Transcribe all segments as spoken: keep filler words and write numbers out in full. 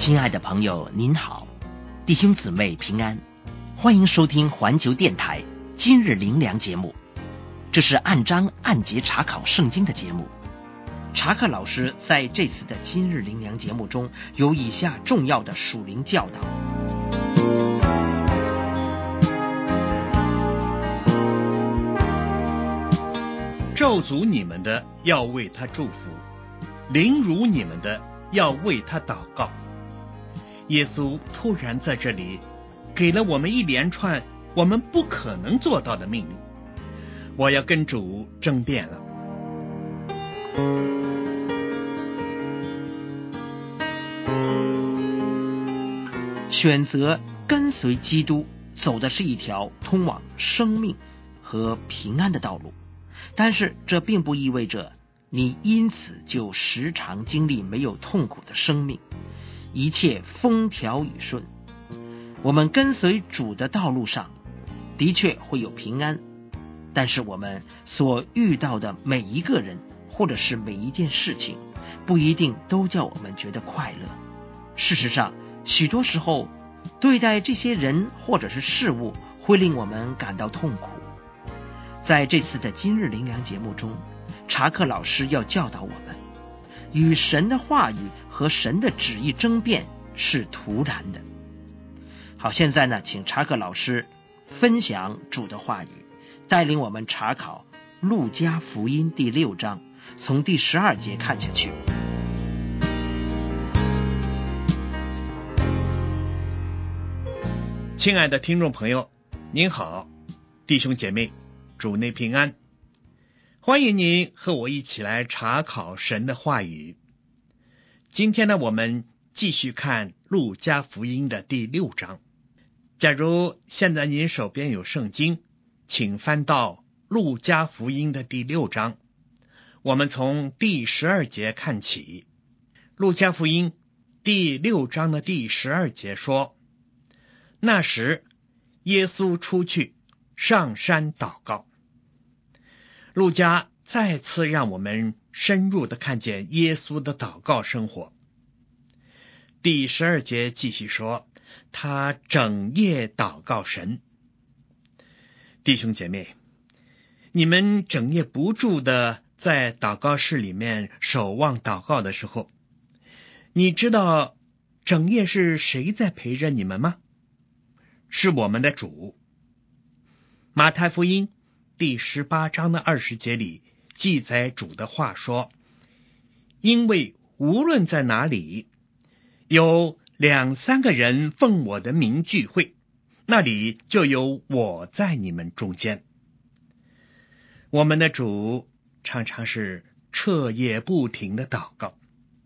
亲爱的朋友您好，弟兄姊妹平安，欢迎收听环球电台今日灵粮节目。这是按章按节查考圣经的节目。查克老师在这次的今日灵粮节目中有以下重要的属灵教导。 咒诅你们的要为他祝福，凌辱你们的要为他祷告。耶稣突然在这里给了我们一连串我们不可能做到的命令。我要跟主争辩了。 选择跟随基督，走的是一条通往生命和平安的道路，但是这并不意味着你因此就时常经历没有痛苦的生命，一切风调雨顺。我们跟随主的道路上的确会有平安，但是我们所遇到的每一个人或者是每一件事情不一定都叫我们觉得快乐。事实上，许多时候对待这些人或者是事物会令我们感到痛苦。在这次的今日灵粮节目中，查克老师要教导我们，与神的话语和神的旨意争辩是徒然的。好，现在呢，请查克老师分享主的话语，带领我们查考路加福音第六章，从第十二节看下去。 亲爱的听众朋友，您好，弟兄姐妹，主内平安。欢迎您和我一起来查考神的话语。今天呢，我们继续看路加福音的第六章。假如现在您手边有圣经，请翻到路加福音的第六章，我们从第十二节看起。路加福音第六章的第十二节说，那时耶稣出去上山祷告。路加再次让我们深入的看见耶稣的祷告生活。第十二节继续说，他整夜祷告神。弟兄姐妹，你们整夜不住的在祷告室里面守望祷告的时候，你知道整夜是谁在陪着你们吗？是我们的主。马太福音第十八章的二十节里记载主的话说，因为无论在哪里有两三个人奉我的名聚会，那里就有我在你们中间。我们的主常常是彻夜不停的祷告。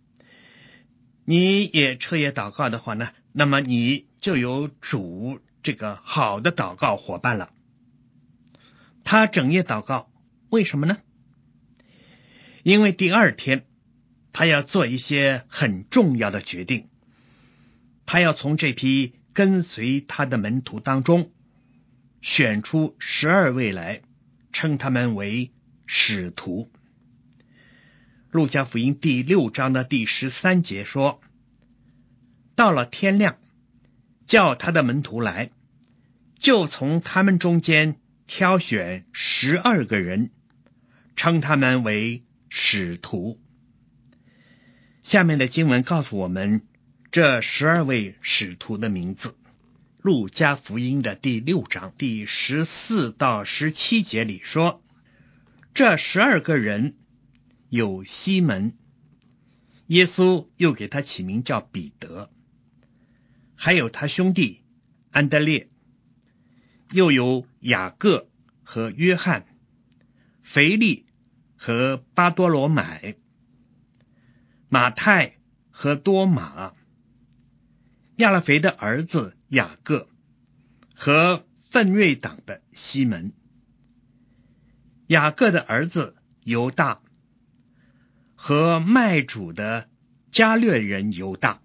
你也彻夜祷告的话呢，那么你就有主这个好的祷告伙伴了。他整夜祷告，为什么呢？因为第二天他要做一些很重要的决定，他要从这批跟随他的门徒当中选出十二位来，称他们为使徒。路加福音第六章的第十三节说，到了天亮，叫他的门徒来，就从他们中间挑选十二个人，称他们为使徒。下面的经文告诉我们这十二位使徒的名字。路加福音的第六章第十四到十七节里说，这十二个人有西门，耶稣又给他起名叫彼得，还有他兄弟安德烈，又有雅各和约翰，腓力和巴多罗买，马太和多马，亚勒腓的儿子雅各和奋锐党的西门，雅各的儿子犹大和卖主的加略人犹大。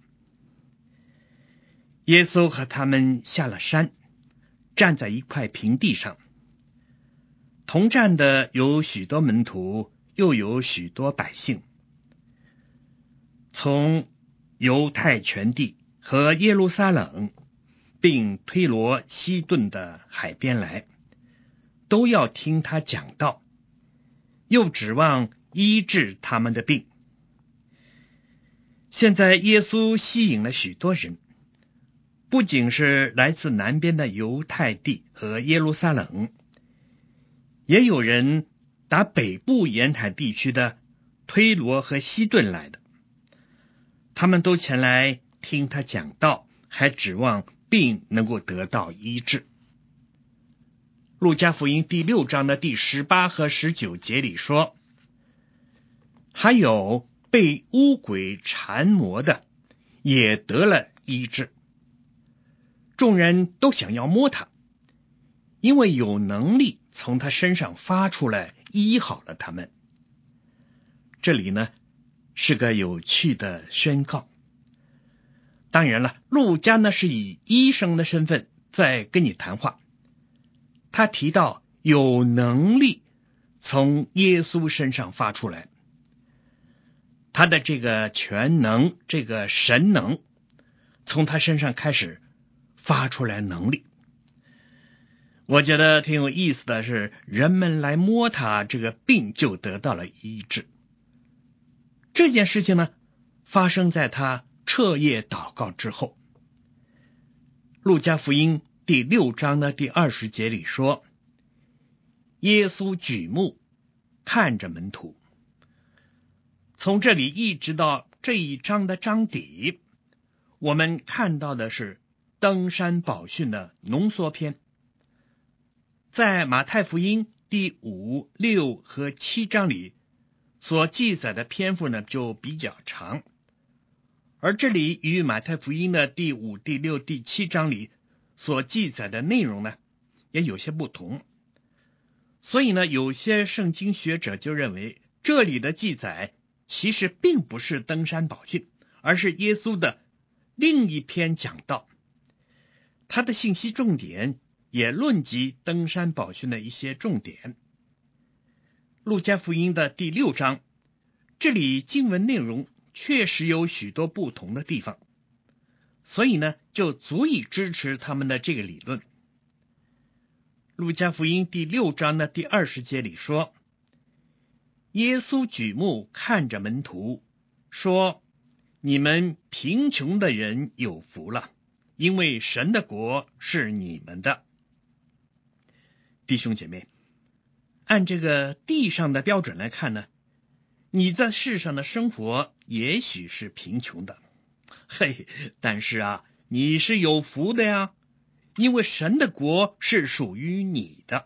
耶稣和他们下了山，站在一块平地上，同站的有许多门徒，又有许多百姓。从犹太全地和耶路撒冷，并推罗西顿的海边来，都要听他讲道，又指望医治他们的病。现在耶稣吸引了许多人，不仅是来自南边的犹太地和耶路撒冷，也有人打北部沿海地区的推罗和西顿来的，他们都前来听他讲道，还指望病能够得到医治。路加福音第六章的第十八和十九节里说，还有被污鬼缠磨的也得了医治，众人都想要摸他，因为有能力从他身上发出来，医好了他们。这里呢是个有趣的宣告。当然了，路加呢是以医生的身份在跟你谈话，他提到有能力从耶稣身上发出来，他的这个全能，这个神能从他身上开始发出来能力。我觉得挺有意思的是，人们来摸他，这个病就得到了医治。这件事情呢发生在他彻夜祷告之后。路加福音第六章的第二十节里说，耶稣举目看着门徒。从这里一直到这一章的章底，我们看到的是登山宝训的浓缩篇。在马太福音第五、六和七章里所记载的篇幅呢就比较长，而这里与马太福音的第五、第六、第七章里所记载的内容呢也有些不同。所以呢，有些圣经学者就认为，这里的记载其实并不是登山宝训，而是耶稣的另一篇讲道。他的信息重点也论及登山宝训的一些重点。路加福音的第六章，这里经文内容确实有许多不同的地方，所以呢，就足以支持他们的这个理论。路加福音第六章的第二十节里说，耶稣举目看着门徒，说，你们贫穷的人有福了，因为神的国是你们的。弟兄姐妹，按这个地上的标准来看呢，你在世上的生活也许是贫穷的，嘿，但是啊，你是有福的呀，因为神的国是属于你的。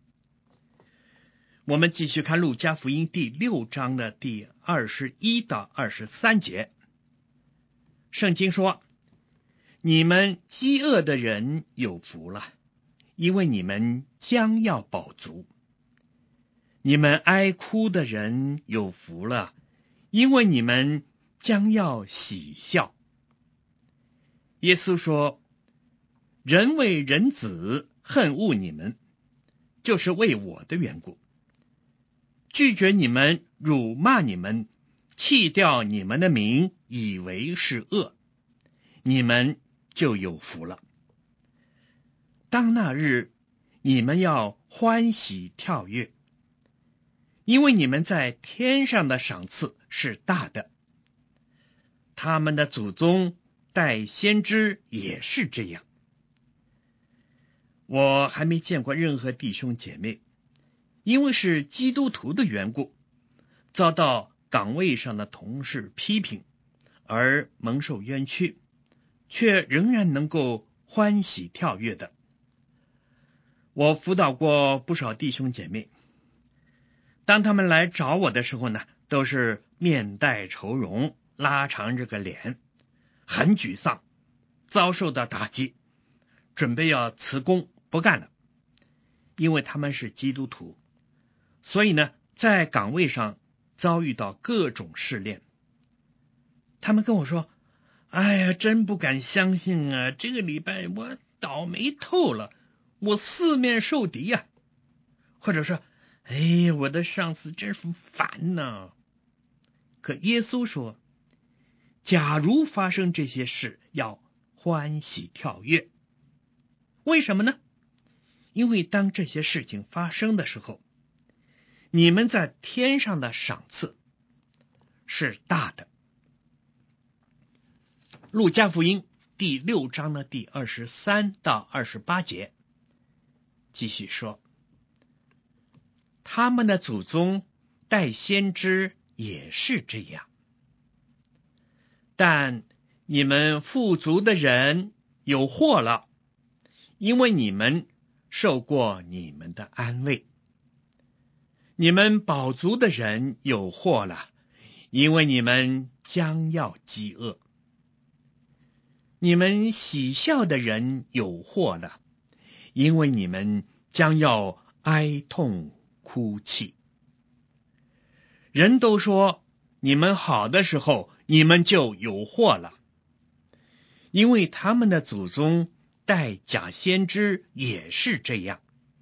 我们继续看路加福音第六章的第二十一到二十三节。圣经说，你们饥饿的人有福了，因为你们将要饱足。你们哀哭的人有福了，因为你们将要喜笑。耶稣说，人为人子恨恶你们，就是为我的缘故。拒绝你们，辱骂你们，弃掉你们的名，以为是恶，你们就有福了。当那日，你们要欢喜跳跃，因为你们在天上的赏赐是大的。他们的祖宗带先知也是这样。我还没见过任何弟兄姐妹因为是基督徒的缘故，遭到岗位上的同事批评而蒙受冤屈，却仍然能够欢喜跳跃的。我辅导过不少弟兄姐妹，当他们来找我的时候呢，都是面带愁容，拉长这个脸，很沮丧，遭受到打击，准备要辞工不干了。因为他们是基督徒，所以呢，在岗位上遭遇到各种试炼。他们跟我说，哎呀，真不敢相信啊，这个礼拜我倒霉透了，我四面受敌呀、啊。或者说，哎呀，我的上司真是烦呐、啊。可耶稣说，假如发生这些事， 要欢喜跳跃。为什么呢？因为当这些事情发生的时候，你们在天上的赏赐是大的。路加福音第六章的第二十三到二十八节继续说，他们的祖宗带先知也是这样，但你们富足的人有祸了，因为你们受过你们的安慰；你们饱足的人有祸了，因为你们将要饥饿；你们喜笑的人有祸了，因为你们将要哀痛哭泣。人都说你们好的时候，你们就有祸了，因为他们的祖宗带假先知也是这样。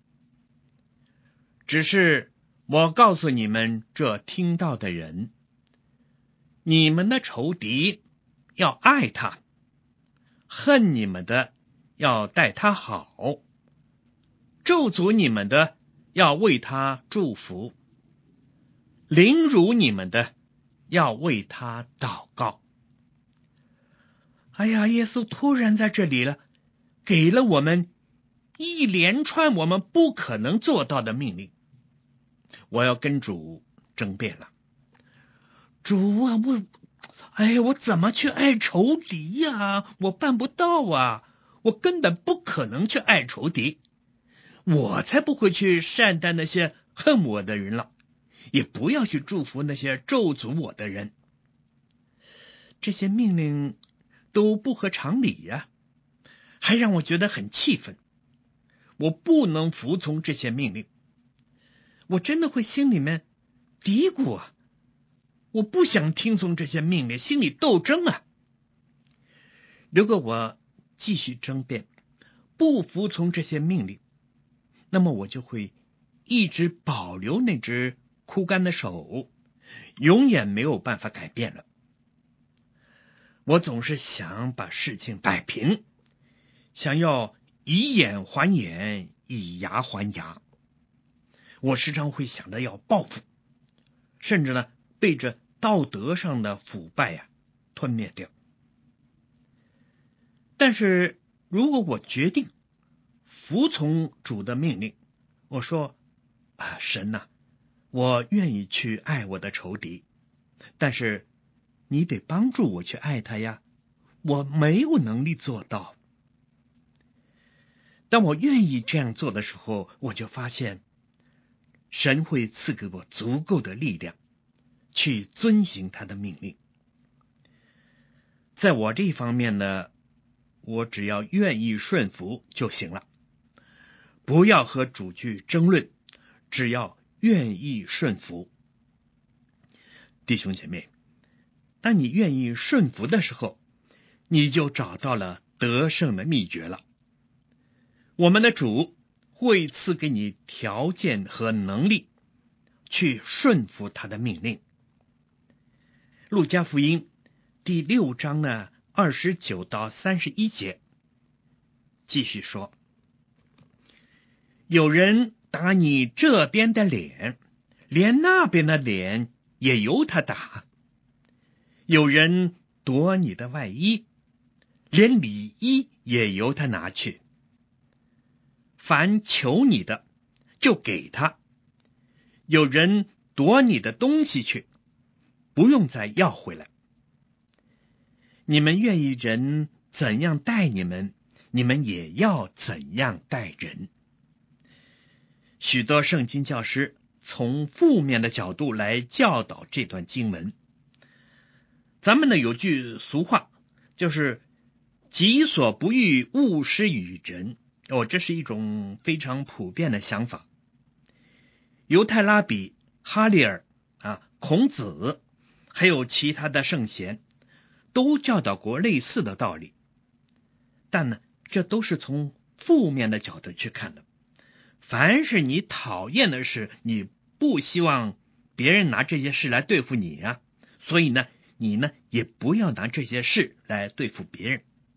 只是我告诉你们这听到的人，你们的仇敌要爱他，恨你们的要待他好，咒诅你们的要为他祝福，凌辱你们的要为他祷告。哎呀，耶稣突然在这里了，给了我们一连串我们不可能做到的命令。我要跟主争辩了，主啊，我哎，我怎么去爱仇敌呀？我办不到啊，我根本不可能去爱仇敌，我才不会去善待那些恨我的人了，也不要去祝福那些咒诅我的人。这些命令都不合常理呀，还让我觉得很气愤。我不能服从这些命令，我真的会心里面嘀咕啊，我不想听从这些命令，心里斗争啊。如果我继续争辩，不服从这些命令，那么我就会一直保留那只枯干的手，永远没有办法改变了。我总是想把事情摆平，想要以眼还眼，以牙还牙。我时常会想着要报复，甚至呢被这道德上的腐败呀、啊、吞灭掉。但是如果我决定服从主的命令，我说啊，神呐、啊，我愿意去爱我的仇敌，但是你得帮助我去爱他呀，我没有能力做到。当我愿意这样做的时候，我就发现神会赐给我足够的力量去遵行他的命令。在我这方面呢，我只要愿意顺服就行了，不要和主去争论，只要愿意顺服。弟兄姐妹，当你愿意顺服的时候，你就找到了得胜的秘诀了。我们的主会赐给你条件和能力去顺服他的命令。路加福音第六章呢二十九到三十一节继续说，有人打你这边的脸，连那边的脸也由他打；有人夺你的外衣，连里衣也由他拿去。凡求你的就给他，有人夺你的东西去，不用再要回来。你们愿意人怎样待你们，你们也要怎样待人。许多圣经教师从负面的角度来教导这段经文。咱们呢有句俗话，就是己所不欲，勿施于人。哦，这是一种非常普遍的想法。犹太拉比、哈利尔啊、孔子，还有其他的圣贤，都教导过类似的道理。但呢，这都是从负面的角度去看的。凡是你讨厌的事，你不希望别人拿这些事来对付你啊，所以呢，你呢也不要拿这些事来对付别人。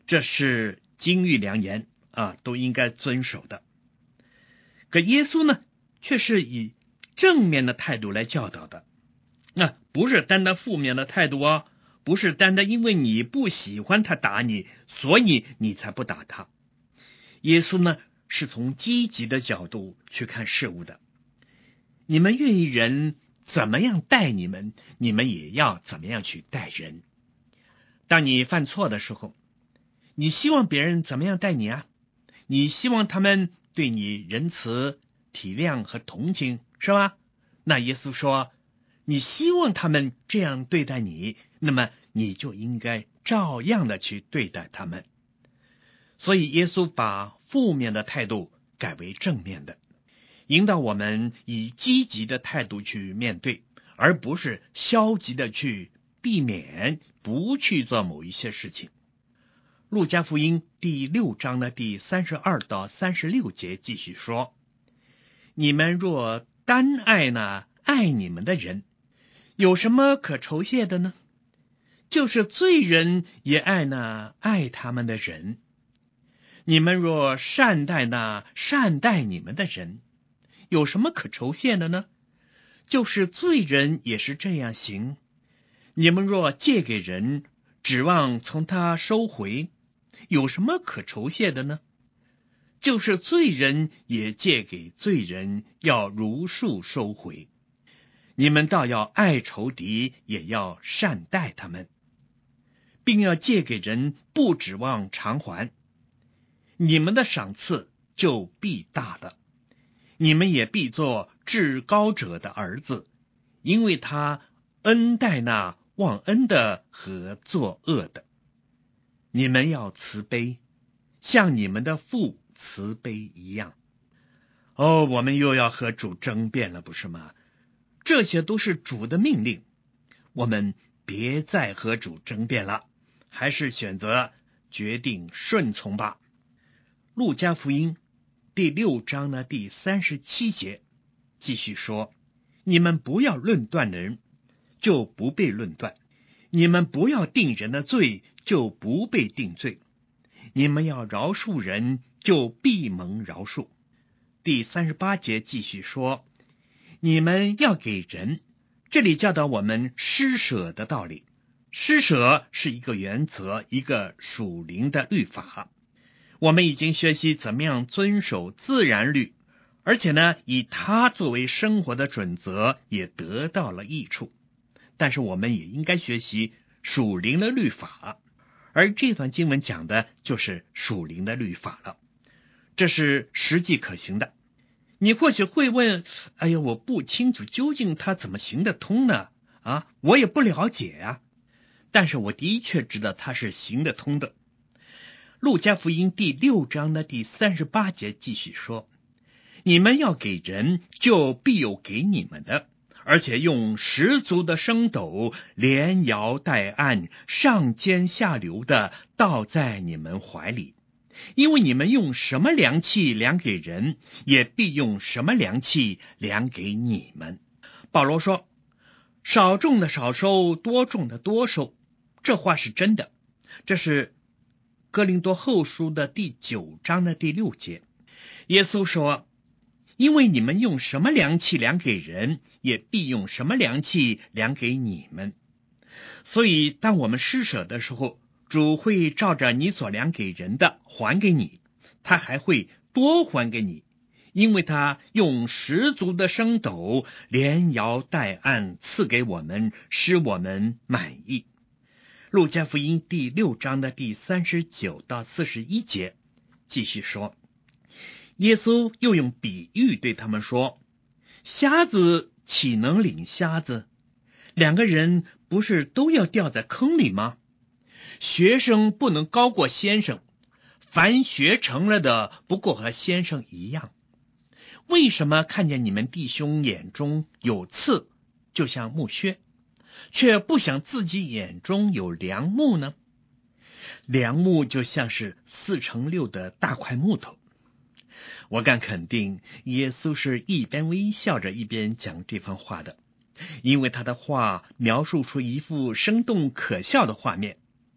这是金玉良言啊，都应该遵守的。可耶稣呢，却是以正面的态度来教导的，那、啊、不是单单负面的态度啊，不是单单因为你不喜欢他打你，所以你才不打他。耶稣呢，是从积极的角度去看事物的。你们愿意人怎么样待你们，你们也要怎么样去待人。当你犯错的时候，你希望别人怎么样待你啊？你希望他们对你仁慈、体谅和同情，是吧？那耶稣说，你希望他们这样对待你，那么你就应该照样的去对待他们。所以耶稣把负面的态度改为正面的，引导我们以积极的态度去面对，而不是消极的去避免不去做某一些事情。路加福音第六章的第三十二到三十六节继续说，你们若单爱那爱你们的人，有什么可酬谢的呢？就是罪人也爱那爱他们的人。你们若善待那善待你们的人，有什么可酬谢的呢？就是罪人也是这样行。你们若借给人，指望从他收回，有什么可酬谢的呢？就是罪人也借给罪人，要如数收回。你们倒要爱仇敌，也要善待他们，并要借给人，不指望偿还。你们的赏赐就必大了，你们也必做至高者的儿子，因为他恩待那忘恩的和作恶的。你们要慈悲，像你们的父慈悲一样。哦，我们又要和主争辩了，不是吗？这些都是主的命令，我们别再和主争辩了，还是选择决定顺从吧。路加福音第六章的第三十七节继续说，你们不要论断人，就不被论断；你们不要定人的罪，就不被定罪；你们要饶恕人，就必蒙饶恕。第三十八节继续说，你们要给人，这里教导我们施舍的道理。施舍是一个原则，一个属灵的律法。我们已经学习怎么样遵守自然律，而且呢，以它作为生活的准则，也得到了益处。但是我们也应该学习属灵的律法，而这段经文讲的就是属灵的律法了，这是实际可行的。你或许会问，哎呀，我不清楚究竟它怎么行得通呢？啊，我也不了解啊。但是我的确知道它是行得通的。路加福音第六章的第三十八节继续说，你们要给人，就必有给你们的，而且用十足的升斗，连摇带按，上尖下流的倒在你们怀里。因为你们用什么量器量给人，也必用什么量器量给你们。保罗说，少种的少收，多种的多收，这话是真的。这是哥林多后书的第九章的第六节。耶稣说，因为你们用什么量器量给人，也必用什么量器量给你们。所以当我们施舍的时候，主会照着你所量给人的还给你，他还会多还给你，因为他用十足的升斗，连摇带按赐给我们，使我们满意。路加福音第六章的第三十九到四十一节继续说，耶稣又用比喻对他们说，瞎子岂能领瞎子？两个人不是都要掉在坑里吗？学生不能高过先生，凡学成了的，不过和先生一样。为什么看见你们弟兄眼中有刺，就像木靴，却不想自己眼中有梁木呢？梁木就像是四乘六的大块木头。我敢肯定，耶稣是一边微笑着一边讲这番话的，因为他的话描述出一幅生动可笑的画面。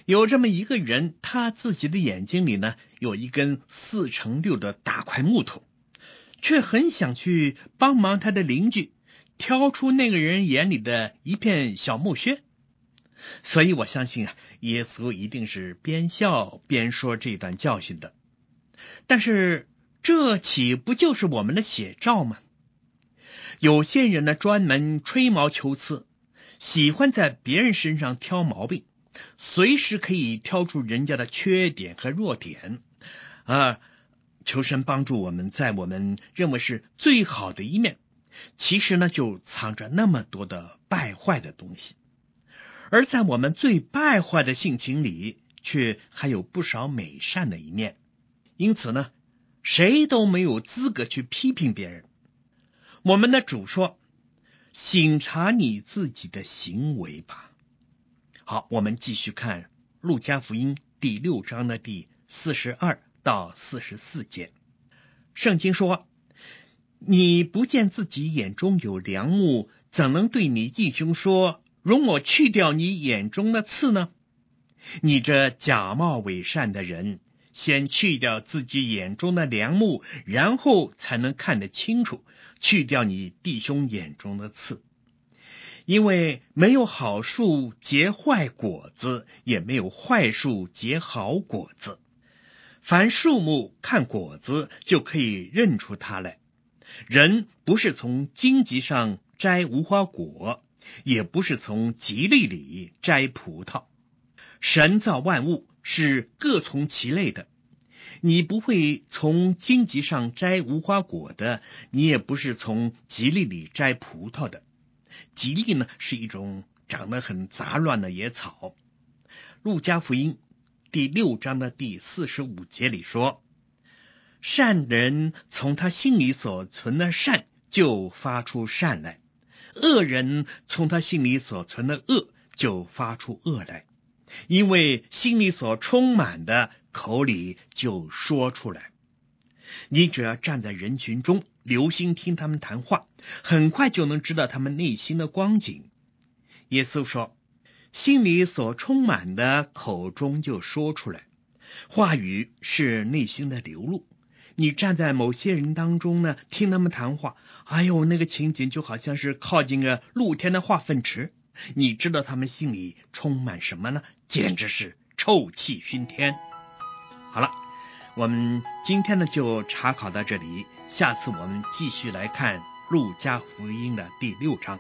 有这么一个人，他自己的眼睛里呢有一根四乘六的大块木头，却很想去帮忙他的邻居挑出那个人眼里的一片小木屑。所以我相信啊，耶稣一定是边笑边说这段教训的。但是这岂不就是我们的写照吗？有些人呢专门吹毛求疵，喜欢在别人身上挑毛病，随时可以挑出人家的缺点和弱点啊！求神帮助我们，在我们认为是最好的一面，其实呢就藏着那么多的败坏的东西。而在我们最败坏的性情里，却还有不少美善的一面。因此呢，谁都没有资格去批评别人。我们的主说，省察你自己的行为吧。好，我们继续看路加福音第六章的第四十二到四十四节。圣经说，你不见自己眼中有梁木，怎能对你弟兄说，容我去掉你眼中的刺呢？你这假冒伪善的人，先去掉自己眼中的梁木，然后才能看得清楚，去掉你弟兄眼中的刺。因为没有好树结坏果子，也没有坏树结好果子。凡树木看果子，就可以认出它来。人不是从荆棘上摘无花果，也不是从吉利里摘葡萄。神造万物是各从其类的，你不会从荆棘上摘无花果的，你也不是从吉利里摘葡萄的。吉利呢，是一种长得很杂乱的野草。路加福音第六章的第四十五节里说，善人从他心里所存的善就发出善来，恶人从他心里所存的恶就发出恶来，因为心里所充满的，口里就说出来。你只要站在人群中，留心听他们谈话，很快就能知道他们内心的光景。耶稣说，心里所充满的，口中就说出来。话语是内心的流露。你站在某些人当中呢，听他们谈话，哎呦，那个情景就好像是靠近个露天的化粪池，你知道他们心里充满什么呢？简直是臭气熏天。好了，我们今天呢就查考到这里，下次我们继续来看路加福音的第六章。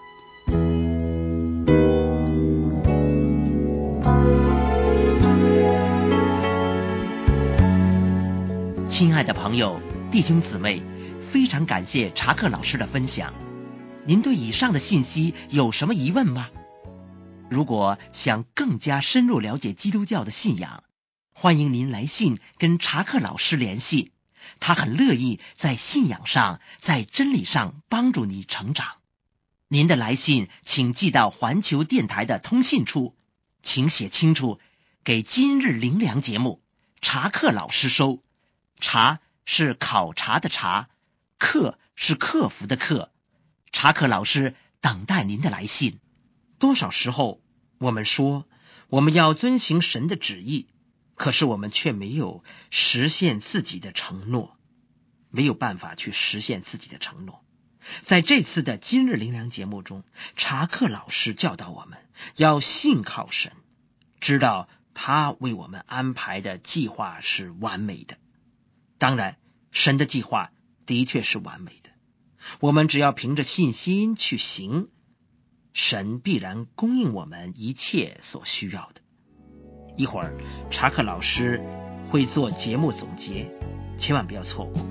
亲爱的朋友、弟兄姊妹，非常感谢查克老师的分享。您对以上的信息有什么疑问吗？如果想更加深入了解基督教的信仰，欢迎您来信跟查克老师联系，他很乐意在信仰上、在真理上帮助你成长。您的来信请寄到环球电台的通信处，请写清楚给今日灵粮节目，查克老师收。查是考察的查，克是克服的克。查克老师等待您的来信。多少时候我们说我们要遵行神的旨意，可是我们却没有实现自己的承诺，没有办法去实现自己的承诺。在这次的今日灵粮节目中，查克老师教导我们要信靠神，知道他为我们安排的计划是完美的。当然，神的计划的确是完美的，我们只要凭着信心去行，神必然供应我们一切所需要的。一会儿查克老师会做节目总结，千万不要错过。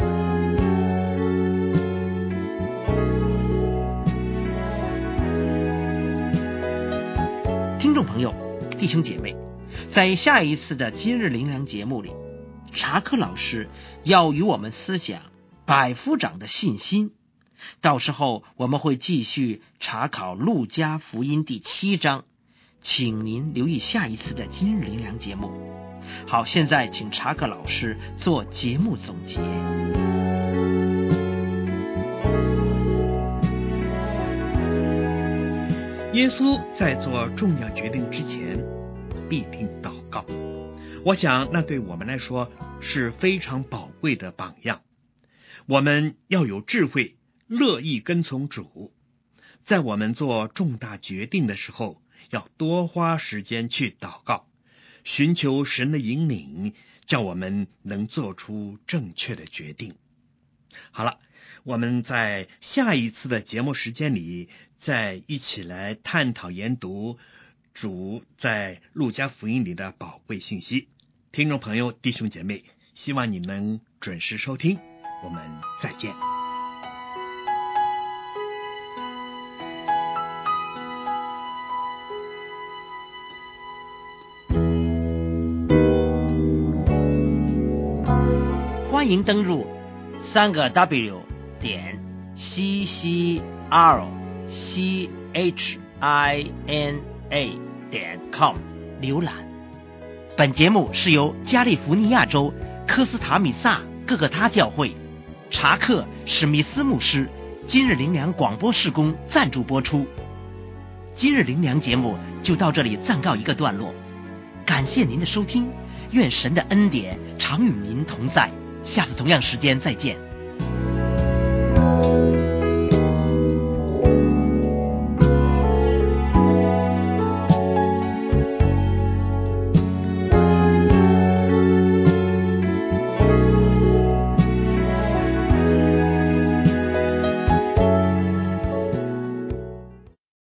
听众朋友、弟兄姐妹，在下一次的今日灵粮节目里，查克老师要与我们思想百夫长的信心。到时候我们会继续查考路加福音第七章，请您留意下一次的今日灵粮节目。好，现在请查克老师做节目总结。 耶稣在做重要决定之前， 必定祷告。我想那对我们来说是非常宝贵的榜样。我们要有智慧，乐意跟从主，在我们做重大决定的时候，要多花时间去祷告，寻求神的引领，叫我们能做出正确的决定。好了，我们在下一次的节目时间里，再一起来探讨研读主在路加福音里的宝贵信息。听众朋友、弟兄姐妹，希望你能准时收听，我们再见。 欢迎登入三个 W 点 C C R C H I N A 点 com 浏览。本节目是由加利福尼亚州科斯塔米萨各个他教会查克史密斯牧师今日灵粮广播事工赞助播出。今日灵粮节目就到这里暂告一个段落，感谢您的收听，愿神的恩典常与您同在，下次同样时间再见。